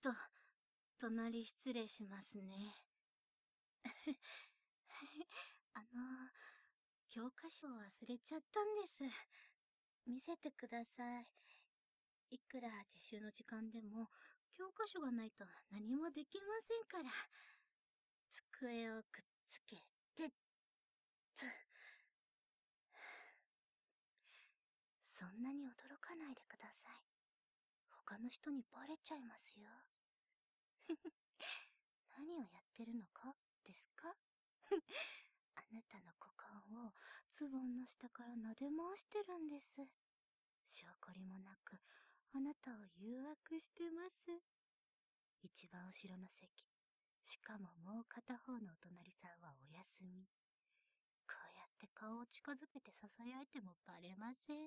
と、隣失礼しますね。あの、教科書を忘れちゃったんです。見せてください。いくら自習の時間でも、教科書がないと何もできませんから。机をくっつけて、そんなに驚かないでください。他の人にバレちゃいますよ。何をやってるのかですか？あなたの股間をズボンの下から撫で回してるんです。証拠りもなく、あなたを誘惑してます。一番後ろの席。しかももう片方のお隣さんはお休み。こうやって顔を近づけて囁いてもバレません。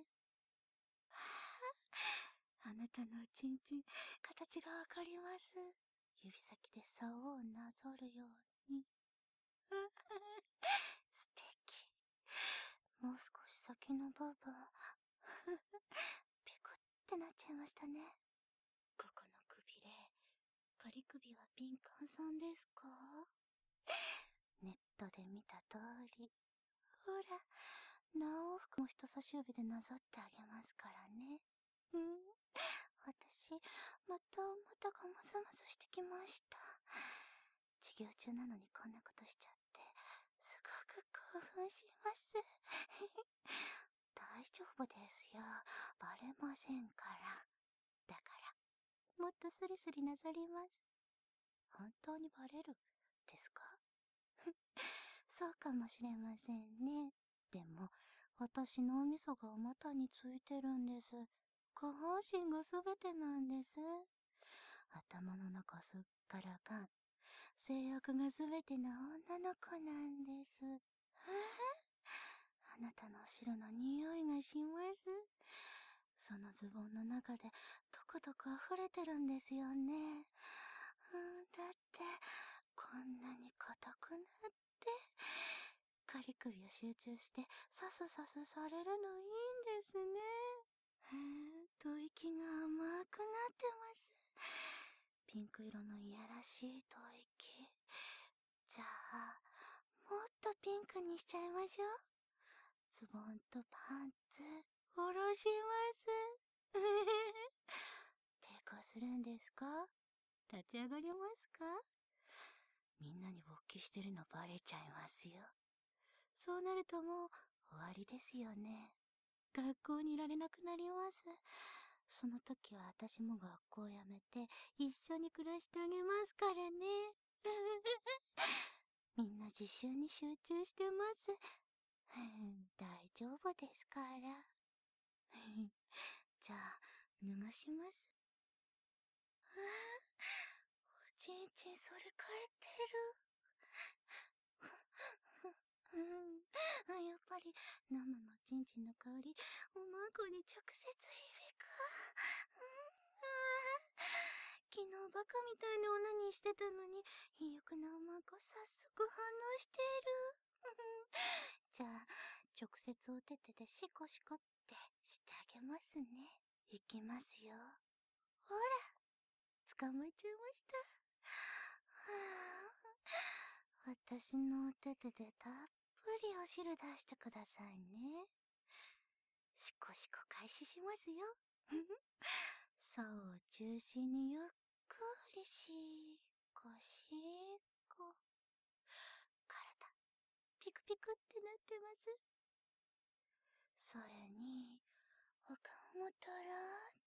あなたのおちんちん、形がわかります。指先で竿をなぞるように。素敵。もう少し先の部分。ピクってなっちゃいましたね。ここのくびれ、仮首は敏感さんですか？ネットで見た通り。ほら、何往復も人差し指でなぞってあげますからね。私、またがムズムズしてきました。授業中なのにこんなことしちゃって、すごく興奮します。大丈夫ですよ。バレませんから。だから、もっとスリスリなぞります。本当にバレるですか？そうかもしれませんね。でも、私のお味噌がお股についてるんです。下半身がすべてなんです。頭の中すっからかん。性欲がすべての女の子なんです。あなたのお汁の匂いがします。そのズボンの中でとくとく溢れてるんですよね。だって、こんなに硬くなって、仮首を集中してサスサスされるのいいんですね。吐息が甘くなってます。ピンク色のいやらしい吐息。じゃあ、もっとピンクにしちゃいましょう。ズボンとパンツ、下ろします。抵抗するんですか？立ち上がりますか？みんなに勃起してるのバレちゃいますよ。そうなるともう終わりですよね。学校にいられなくなります。その時は私も学校を辞めて一緒に暮らしてあげますからね。みんな自習に集中してます。大丈夫ですから。じゃあ、脱がします。おちんちん反り返ってる。やっぱり生のちんちんの香り、おまんこに直接響く。昨日バカみたいにオナニーしてたのに、肥沃なおまんこ早速反応してる。じゃあ、直接お手手でシコシコってしてあげますね。いきますよ。ほら、捕まえちゃいました。私のお手手でたっぷりお汁出してくださいね。シコシコ開始しますよ。竿を中心にゆっくりしこしこ。体、ピクピクってなってます。それに、お顔もとろって。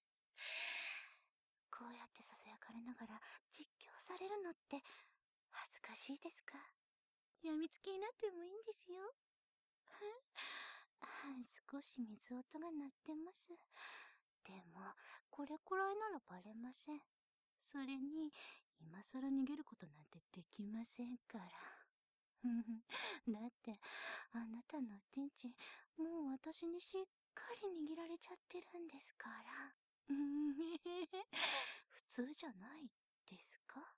こうやって囁かれながら実況されるのって恥ずかしいですか？やみつきになってもいいんですよ。少し水音が鳴ってます。でも、これくらいならバレません。それに、今更逃げることなんてできませんから。だって、あなたのおちんちん、もう私にしっかり握られちゃってるんですから。普通じゃないですか？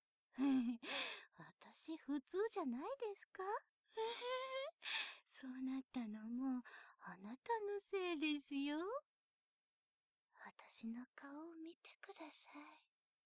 私普通じゃないですか？そうなったのもあなたのせいですよ。私の顔を見てください。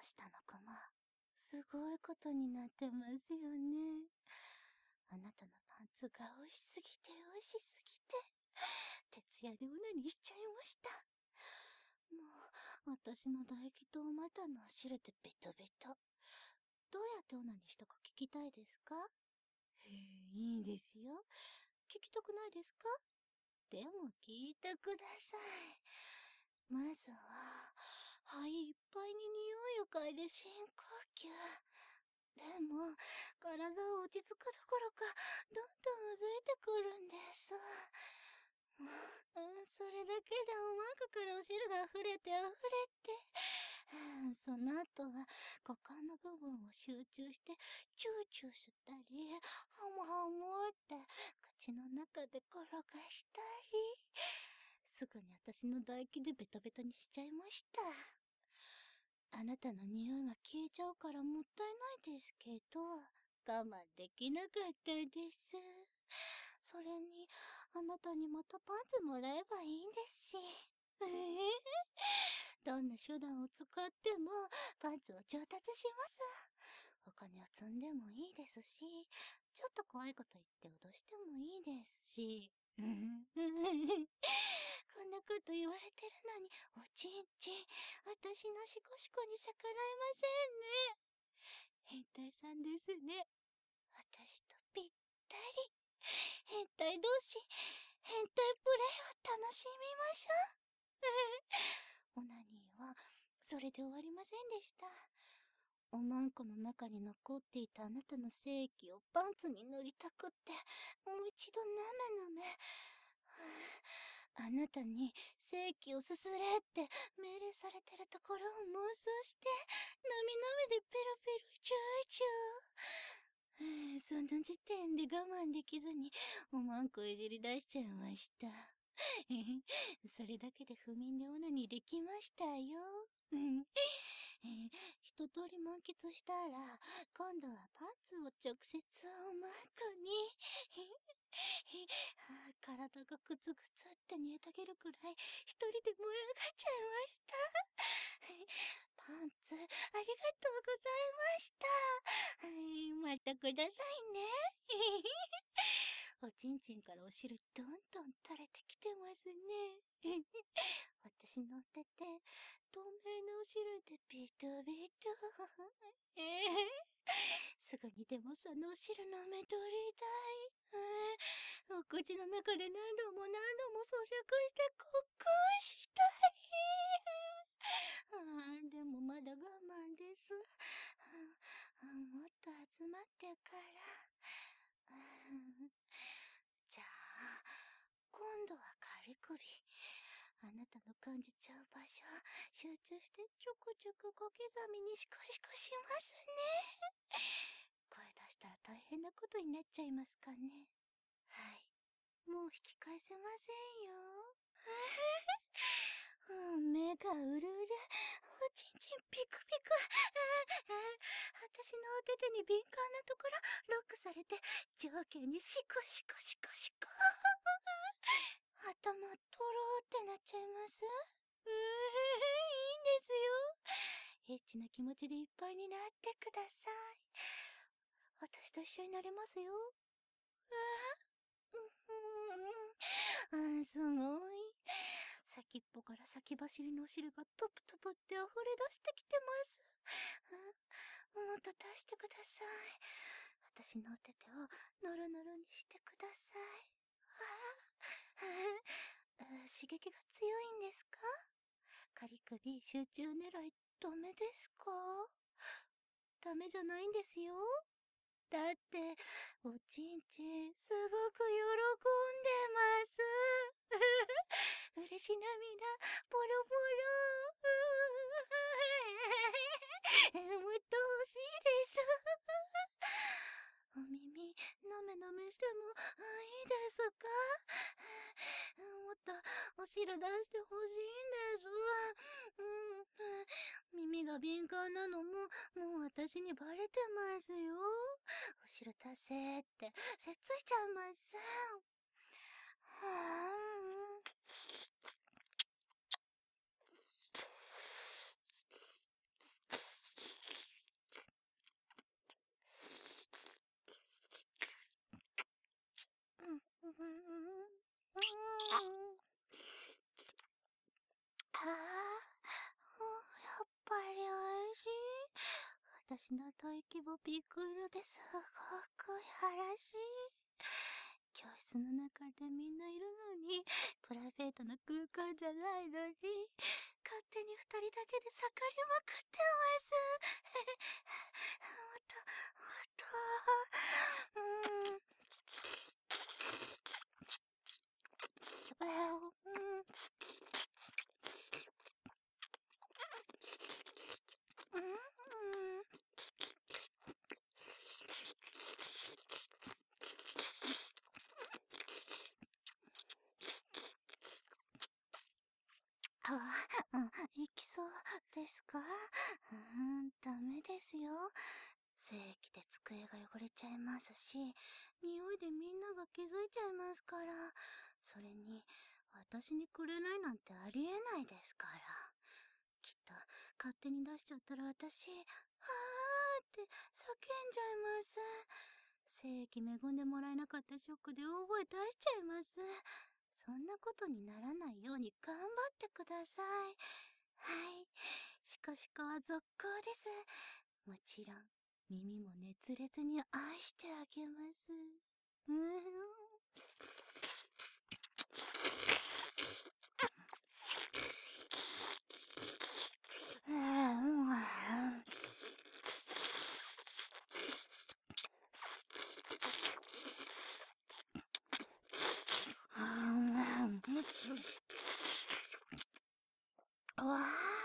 下のクマ、すごいことになってますよね。あなたのパンツが美味しすぎて美味しすぎて、徹夜でオナニーしちゃいました。もう、私の唾液とお股の汁でベトベト。どうやってオナニーしたか聞きたいですか？いいですよ。聞きたくないですか？でも聞いてください。まずは、肺いっぱいに匂いを嗅いで深呼吸。でも、体は落ち着くどころか、どんどんうずいてくるんです。それだけでおまんこからお汁が溢れて溢れて、その後は股間の部分を集中してチューチューしたり、ハムハムって口の中で転がしたり、すぐに私の唾液でベタベタにしちゃいました。あなたの匂いが消えちゃうからもったいないですけど、我慢できなかったです。それに、あなたにまたパンツもらえばいいんですし。どんな手段を使ってもパンツを調達します。お金を積んでもいいですし、ちょっと怖いこと言って脅してもいいですし。こんなこと言われてるのに、おちんちん、私のシコシコに逆らえませんね。変態さんですね。私とぴったり。変態同士、変態プレイを楽しみましょう。オナニーは、それで終わりませんでした。おまんこの中に残っていたあなたの精液をパンツに塗りたくって、もう一度なめなめ。あなたに精液をすすれって命令されてるところを妄想して、なみなみでペロペロチューチュー。その時点で我慢できずに、おまんこいじり出しちゃいました。それだけで不眠でオナニーできましたよ。一通り満喫したら、今度はパンツを直接おまんこに。体がグツグツって煮えたげるくらい一人で燃え上がっちゃいました。パンツありがとうございました。またくださいね。おちんちんからお汁どんどん垂れてきてますね。私のお手手、透明なお汁でビトビト。すぐにでもそのお汁飲め取りたい。お口の中で何度も何度も咀嚼してコックンしたい。でもまだ我慢です。もっと集まってから。じゃあ、今度は仮首。あなたの感じちゃう場所、集中してちょくちょく小刻みにシコシコしますね。声出したら大変なことになっちゃいますかね。はい。もう引き返せませんよ。目がうるうる。おちんちんピクピク。私のお手手に敏感なところロックされて上下にシコシコシコシコ。頭とろーってなっちゃいます。いいんですよ。エッチな気持ちでいっぱいになってください。私と一緒になれますよ。すごい。先っぽから先走りのお汁がトプトプって溢れ出してきてます。もっと出してください。私のお手手をノロノロにしてください。刺激が強いんですか？カリ首集中狙いダメですか？ダメじゃないんですよ。だって、おちんちん、すごく喜んでます。嬉し涙、ボロボロ。もっと欲しいです。お耳、なめなめしてもいいですか？もっとお汁出してほしいんです。耳が敏感なのも、もう私にバレてますよ。お汁出せって、せっついちゃいます。 やっぱり美味しい。私の吐息もびっくりですごくやらしい。教室の中でみんないるのに、プライベートな空間じゃないのに、勝手に二人だけで盛りまくってます。いきそうですか？ダメですよ。精液で机が汚れちゃいますし、匂いでみんなが気づいちゃいますから。それに、私にくれないなんてありえないですから。きっと、勝手に出しちゃったら私、はーって叫んじゃいます。精液恵んでもらえなかったショックで大声出しちゃいます。そんなことにならないように頑張ってください。はい。シコシコは続行です。もちろん、耳も熱烈に愛してあげます。わ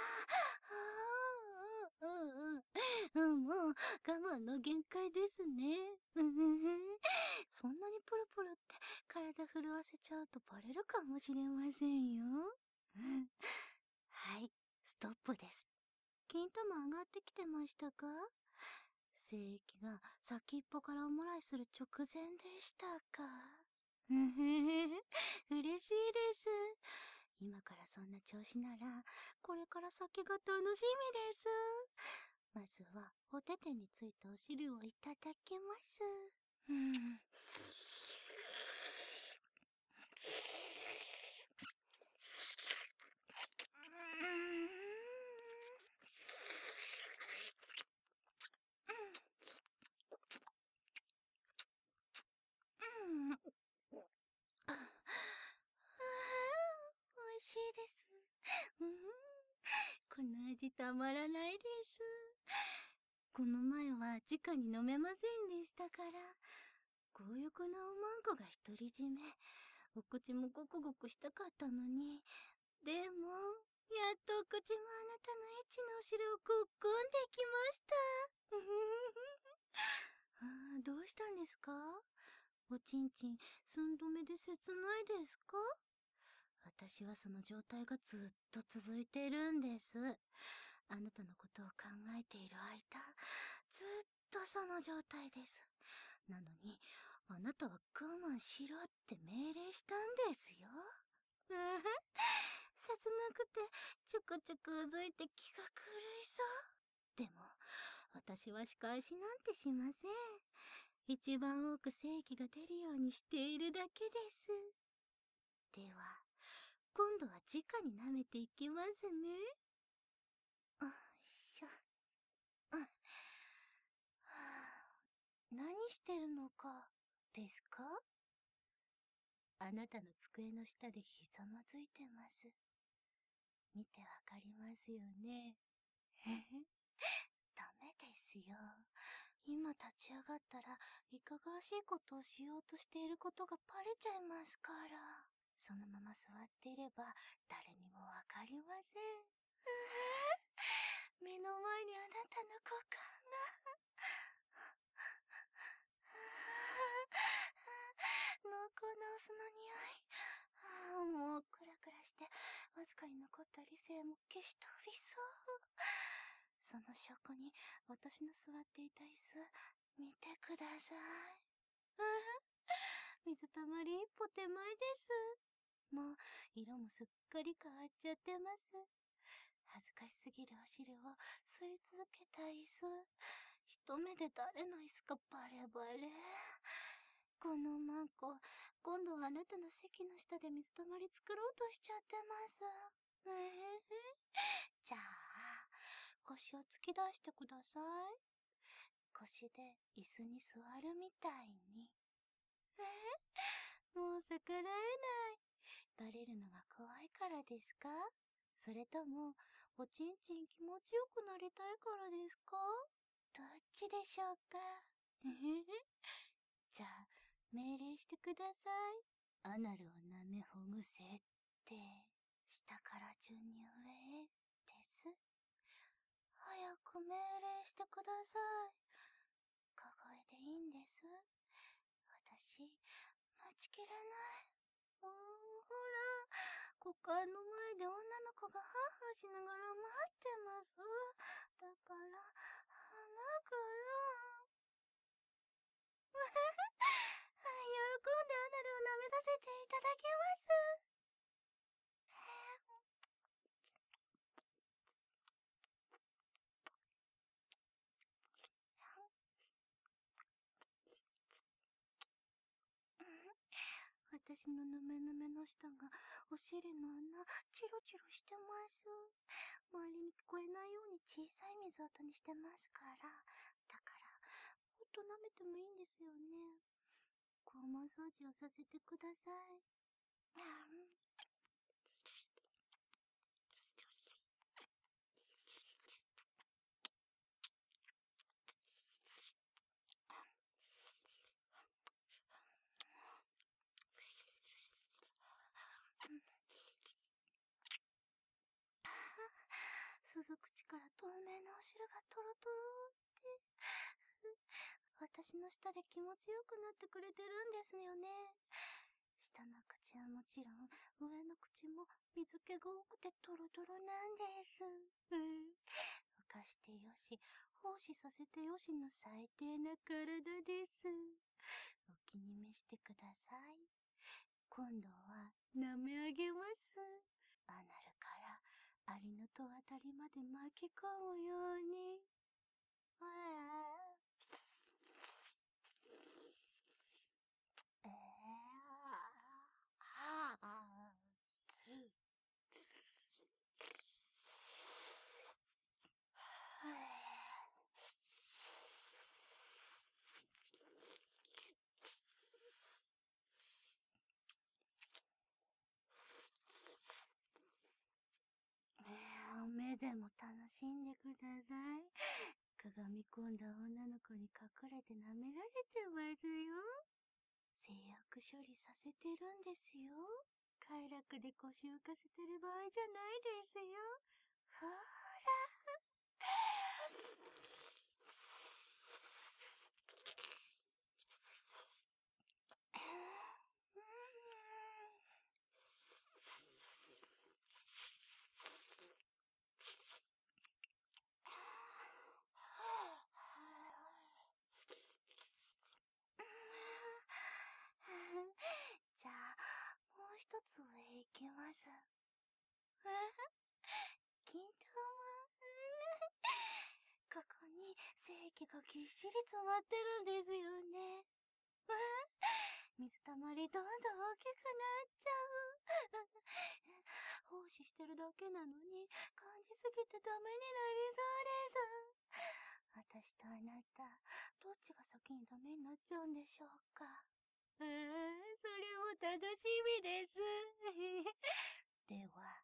もう我慢の限界ですね。そんなにプルプルって体震わせちゃうとバレるかもしれませんよ。はい、ストップです。金玉上がってきてましたか？精液が先っぽからおもらいする直前でしたか？嬉しいです。今からそんな調子なら、これから先が楽しみです。まずは、お手手についたお汁をいただきます。美味しいです。この味たまらないです。この前は直に飲めませんでしたから。強欲なおまんこが独り占め。お口もゴクゴクしたかったのに。でも、やっとお口もあなたのエッチなお汁をごっくんできました。どうしたんですか？おちんちん、寸止めで切ないですか？私はその状態がずっと続いているんです。あなたのことを考えている間、ずっとその状態です。なのに、あなたは我慢しろって命令したんですよ。切なくて、ちょくちょくうずいて気が狂いそう。でも、私は仕返しなんてしません。一番多く精液が出るようにしているだけです。では、今度は直に舐めていきますね。よいしょ。何してるのか、ですか？あなたの机の下でひざまずいてます。見てわかりますよね。ダメですよ。今立ち上がったら、いかがわしいことをしようとしていることがバレちゃいますから。そのまま座っていれば、誰にもわかりません。目の前にあなたの股間が。濃厚なお酢の匂い。もうクラクラして、わずかに残った理性も消し飛びそう。その証拠に、私の座っていた椅子、見てください。水たまり一歩手前です。もう、色もすっかり変わっちゃってます。恥ずかしすぎるお汁を吸い続けた椅子。一目で誰の椅子かバレバレ。このマンコ、今度はあなたの席の下で水たまり作ろうとしちゃってます。 腰を突き出してください。腰で椅子に座るみたいに。もう逆らえない。バレるのが怖いからですか？それとも、おちんちん気持ちよくなりたいからですか？どっちでしょうか？じゃあ、命令してください。アナルを舐めほぐせって、下から順に上へ、です。早く命令してください。小声でいいんです。私、待ちきれない。ほら、股間の前で女の子がハーハーしながら待ってます。だから、早くよ。喜んでアナルを舐めさせていただきます。私のぬめぬめの舌がお尻の穴チロチロしてます。周りに聞こえないように小さい水音にしてますから。だから、もっと舐めてもいいんですよね。肛門掃除をさせてください。鈴口から透明なお汁がトロトロって私の舌で気持ちよくなってくれてるんですよね。下の口はもちろん上の口も水気が多くてトロトロなんです。浮かしてよし、奉仕させてよしの最低な体です。お気に召してください。今度は舐め上げます。アナルからアリの戸あたりまで巻き込むように。目でも楽しんでください。鏡込んだ女の子に隠れて舐められてますよ。性欲処理させてるんですよ。快楽で腰浮かせてる場合じゃないですよ。ほーら。じゃあ、もう一つ上行きます。金玉。ここに精液がぎっしり詰まってるんですよね。水たまりどんどん大きくなっちゃう。奉仕してるだけなのに感じすぎてダメになりそうです。私とあなた、どっちが先にダメになっちゃうんでしょうか。それも楽しみです。では、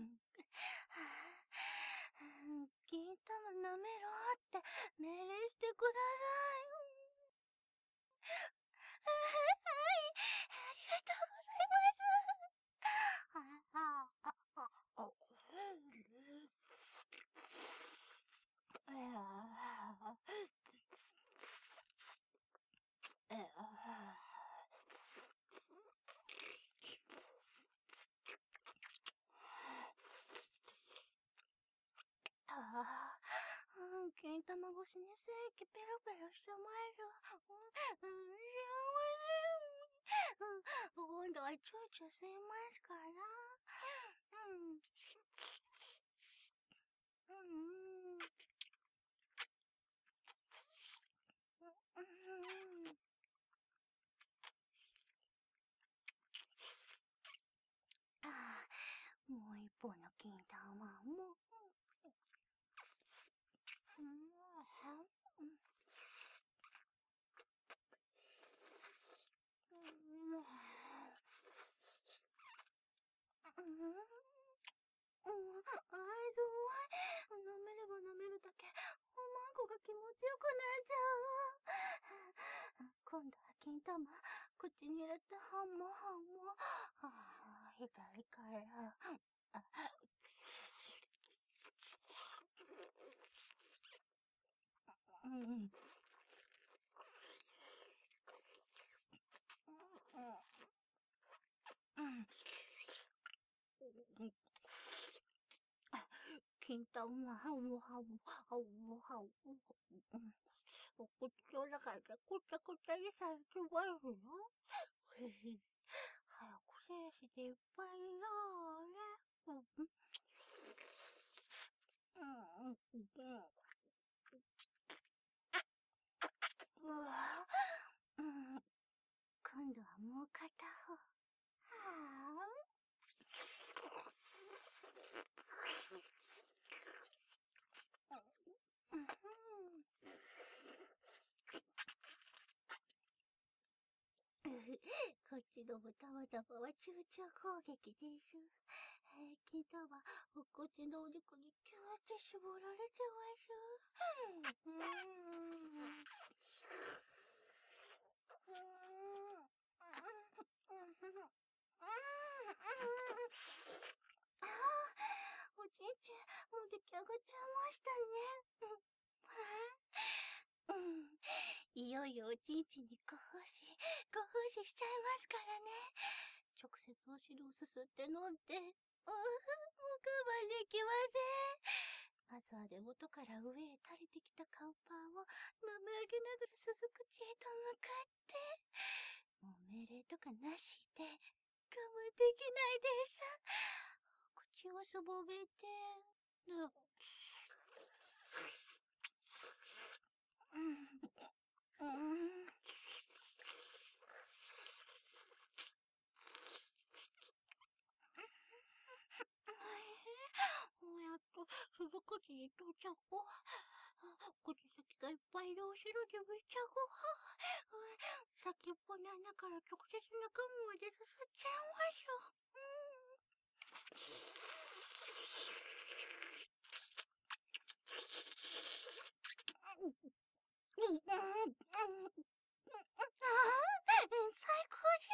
銀玉舐めろって命令してください。はい、ありがとうございます。金玉越しに精液ペロペロしてます。幸せ。今度はチューチュー吸いますから。もう一本の金玉も。 強くなっちゃう。今度は金玉、口に入れてハンモハンモ。痛いから。うん。金玉、ハンモハンモ、ハンモハンモ。お口の中でこちゃこちゃにされてますよ。早く精子でいっぱいよね。今度はもう片方。はぁ。こっちのもたまたまは中長攻撃です。金玉、こっちのお肉にキューって絞られてます。おちんちん、もう出来上がっちゃいましたね。いよいよおちんちんにご奉仕しちゃいますからね。直接お汁をすすって飲んで、もう我慢できません。まずは根元から上へ垂れてきたカウパーを舐め上げながら鈴口へと向かって、もう命令とかなしで我慢できないです。口をすぼめて、やっと鈴口に到着。口先がいっぱいでお汁でめっちゃご飯。先っぽの穴から直接中身まですすっちゃいましょう。最高です。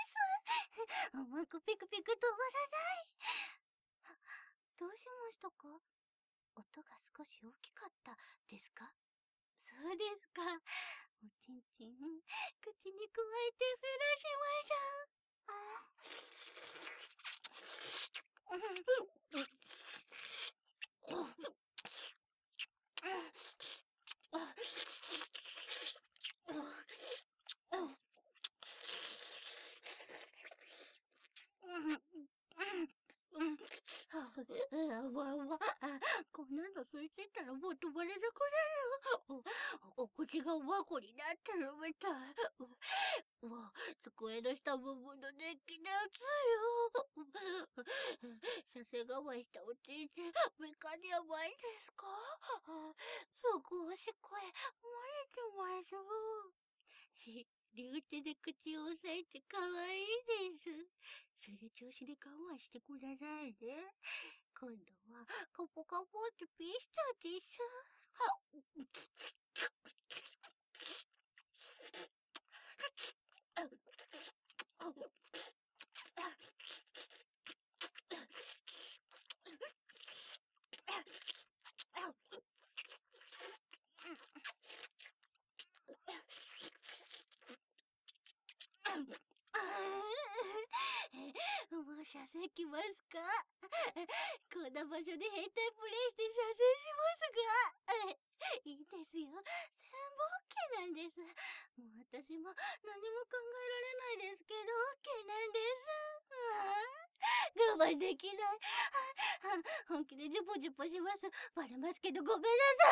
うまくピクピク止まらない。どうしましたか？音が少し大きかったですか？そうですか。おちんちん、口にくわえてふらしましょう。こんなの空いてたらもう止まれなくなる。お口がワコになってるみたい。机の下部分の熱気で熱いよ。射精我慢したおちんちん、メカにやばいですか？すぐおしっこへ漏れてます。両手で口を押さえてかわいいです。それ調子で我慢してくださいね。今度はカポカポってピスタです。もう射精来ますか？こんな場所で変態プレイして射精しますが、いいんですよ。全部 OK なんです。もう私も何も考えられないですけど OK なんです。我慢できない。本気でジュポジュポします。バレますけどごめんな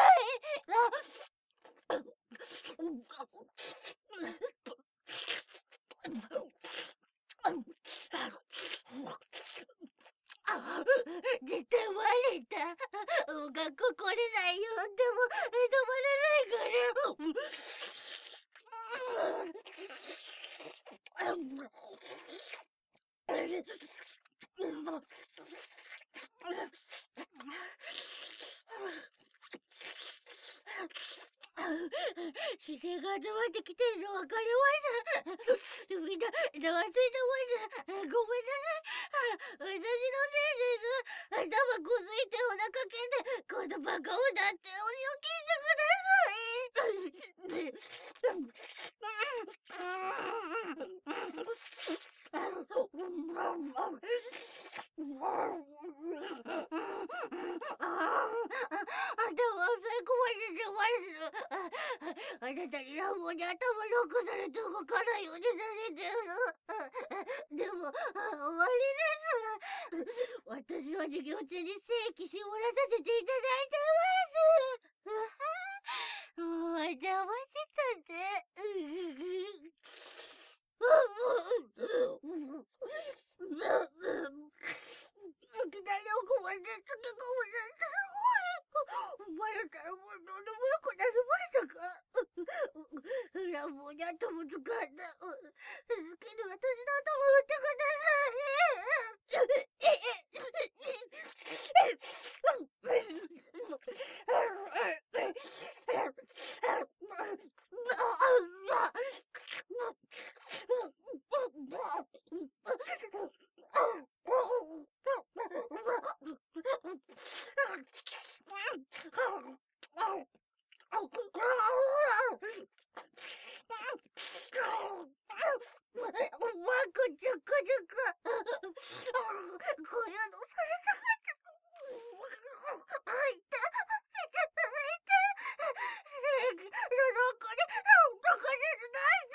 さい。絶対割れた。学校来れないよ。でも、止まらないから。 姿勢が集まってきてるの分かります。みんな、ざわついてます。ごめんなさい。私のせいです。頭こすいてお腹けんで、このバカをだってお仕置きしてください。頭を吸い込ませてます。あなたに乱暴に頭ロックされて動かないようにされてる。でも、終わりです。私は授業中に正規絞らさせていただいてます。もう邪魔してたね。いきなり奥までつけ込むなんてすごい。バレたらもうどうでもよくなりましたか。乱暴に頭使った。好きに私の頭打ってくだワクチュクチュク。こういうのされたかった。あ、いた。正義の中にどこで出した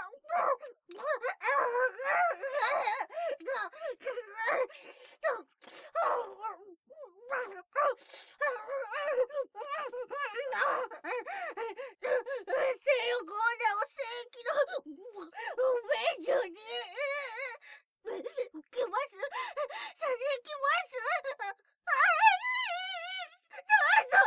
性欲女を正規の便所に行きます。させ行きます。どうぞ。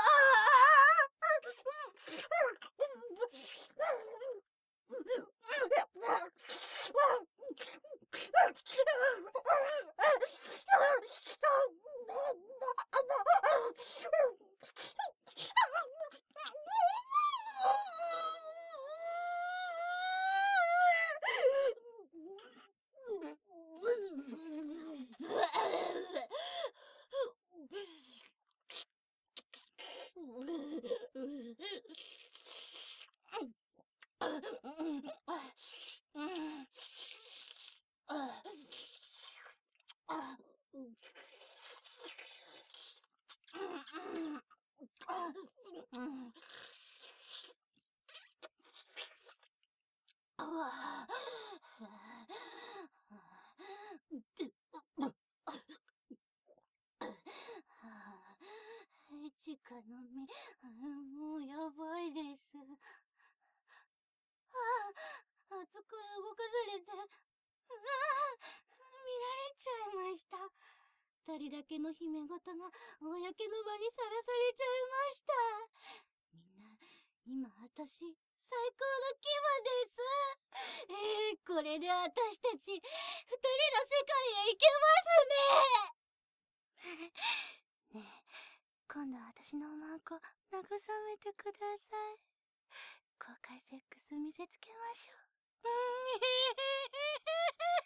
地下の実、もうやばいです。机動かされて、見られちゃいました。二人だけの秘め事が公の場にさらされちゃいました。みんな、今私、最高の気分です。これで私たち、二人の世界へ行けますね。ねえ、今度私のマンコ、慰めてください。公開セックス見せつけましょう。